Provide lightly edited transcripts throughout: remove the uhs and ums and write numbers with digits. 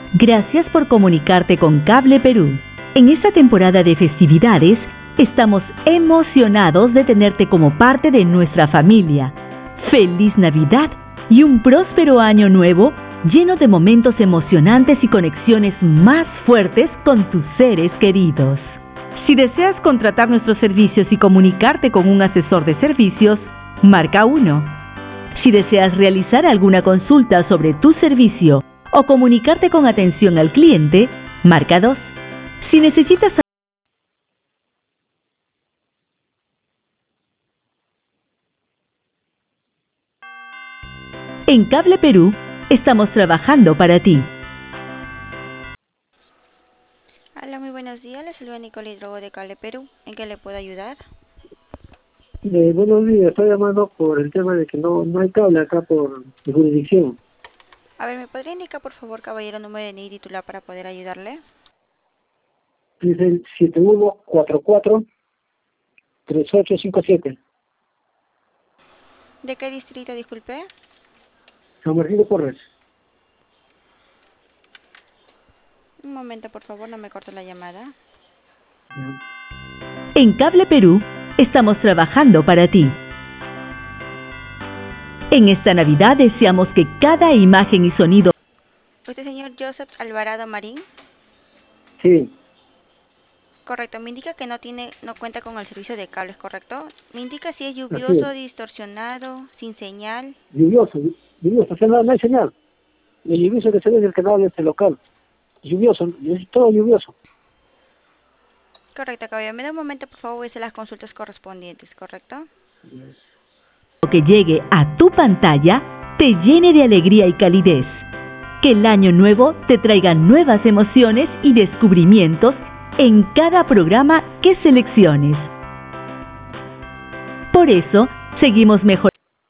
Gracias por comunicarte con Cable Perú. En esta temporada de festividades, estamos emocionados de tenerte como parte de nuestra familia. ¡Feliz Navidad y un próspero año nuevo lleno de momentos emocionantes y conexiones más fuertes con tus seres queridos! Si deseas contratar nuestros servicios y comunicarte con un asesor de servicios, marca 1. Si deseas realizar alguna consulta sobre tu servicio o comunicarte con atención al cliente, marca 2. Si necesitas... En Cable Perú, estamos trabajando para ti. Hola, muy buenos días. Les saluda Nicole Hidrogo de Cable Perú. ¿En qué le puedo ayudar? Buenos días, estoy llamando por el tema de que no hay cable acá por mi jurisdicción. A ver, ¿me podría indicar, por favor, caballero, número de NID titular para poder ayudarle? Dice el 7144-3857, ¿De qué distrito, disculpe? San Martín de Porres. Un momento, por favor, no me corte la llamada. Ya. En Cable Perú, estamos trabajando para ti. En esta Navidad deseamos que cada imagen y sonido... ¿Usted, señor Joseph Alvarado Marín? Sí, Correcto, me indica que no cuenta con el servicio de cables, ¿correcto? Me indica si es así es. lluvioso, distorsionado, sin señal. Lluvioso, o sea, no hay señal. El lluvioso que se ve es el canal de este local. Lluvioso, es todo lluvioso. Correcto, caballero. Me da un momento, por favor, voy a hacer las consultas correspondientes, ¿correcto? que llegue a tu pantalla te llene de alegría y calidez. Que el año nuevo te traiga nuevas emociones y descubrimientos en cada programa que selecciones. Por eso, seguimos mejorando.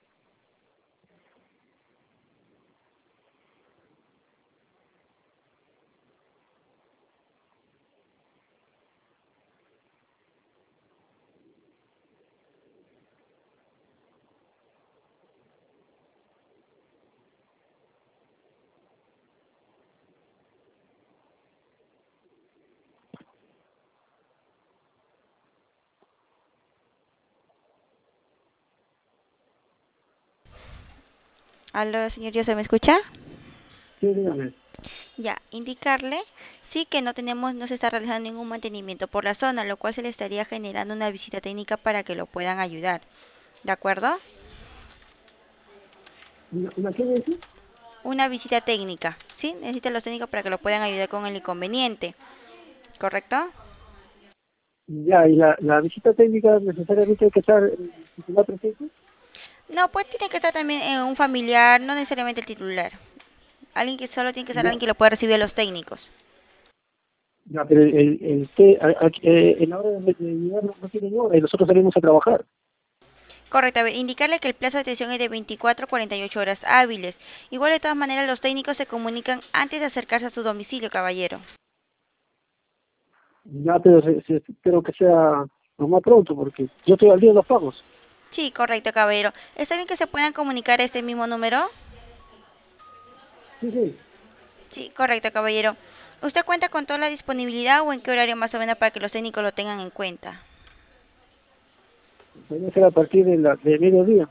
Aló, señor Joseph, ¿me escucha? Sí, dígame. Ya, indicarle, sí que no se está realizando ningún mantenimiento por la zona, lo cual se le estaría generando una visita técnica para que lo puedan ayudar. ¿De acuerdo? ¿Una qué dice? Una visita técnica, ¿sí? Necesita los técnicos para que lo puedan ayudar con el inconveniente, ¿correcto? Ya, y la visita técnica necesariamente hay que estar titular presente. No, pues tiene que estar también un familiar, no necesariamente el titular. Alguien que solo tiene que ser Ya, alguien que lo pueda recibir a los técnicos. ya, pero en la hora de llegar no tienen hora y nosotros salimos a trabajar. Correcto, a ver, indicarle que el plazo de atención es de 24 a 48 horas hábiles. Igual de todas maneras los técnicos se comunican antes de acercarse a su domicilio, caballero. Ya, pero espero que sea lo más pronto, porque yo estoy al día de los pagos. Sí, correcto, caballero. ¿Está bien que se puedan comunicar a este mismo número? Sí, sí. Sí, correcto, caballero. ¿Usted cuenta con toda la disponibilidad o en qué horario más o menos para que los técnicos lo tengan en cuenta? Puede ser a partir de mediodía.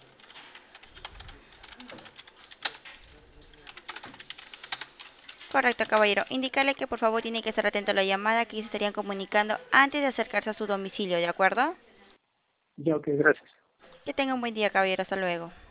Correcto, caballero. Indicarle que por favor tiene que estar atento a la llamada que ellos estarían comunicando antes de acercarse a su domicilio, ¿de acuerdo? Ya, ok, gracias. Que tenga un buen día, caballero. Hasta luego.